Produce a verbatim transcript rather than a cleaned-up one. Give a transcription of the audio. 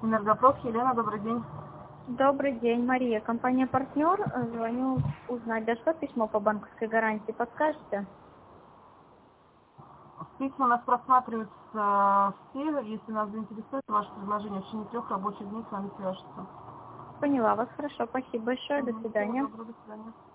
Энергопрок, Елена, добрый день. Добрый день, Мария. Компания «Партнер». Звоню узнать, за что письмо по банковской гарантии. Подскажете? Письма у нас просматриваются все. Если нас заинтересует ваше предложение, в течение трех рабочих дней с вами свяжется. Поняла вас. Хорошо. Спасибо большое. До Угу. Всего свидания. доброго, до свидания.